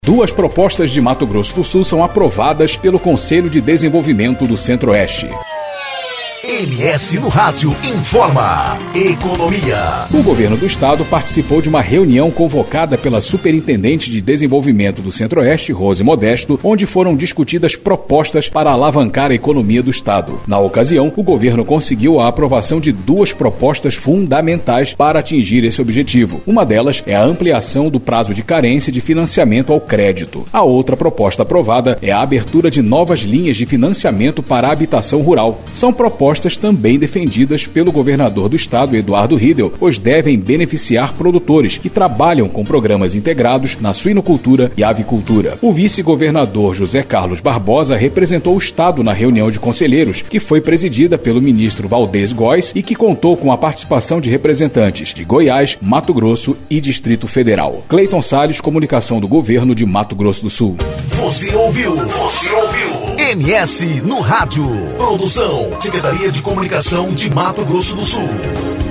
Duas propostas de Mato Grosso do Sul são aprovadas pelo Conselho de Desenvolvimento do Centro-Oeste. MS no Rádio informa Economia. O governo do estado participou de uma reunião convocada pela Superintendente de Desenvolvimento do Centro-Oeste, Rose Modesto, onde foram discutidas propostas para alavancar a economia do estado. Na ocasião, o governo conseguiu a aprovação de duas propostas fundamentais para atingir esse objetivo. Uma delas é a ampliação do prazo de carência de financiamento ao crédito. A outra proposta aprovada é a abertura de novas linhas de financiamento para a habitação rural. São propostas também defendidas pelo governador do estado, Eduardo Riedel, pois devem beneficiar produtores que trabalham com programas integrados na suinocultura e avicultura. O vice-governador José Carlos Barbosa representou o estado na reunião de conselheiros, que foi presidida pelo ministro Valdez Góes e que contou com a participação de representantes de Goiás, Mato Grosso e Distrito Federal. Cleiton Salles, Comunicação do Governo de Mato Grosso do Sul. Você ouviu MS no Rádio. Produção, Secretaria de Comunicação de Mato Grosso do Sul.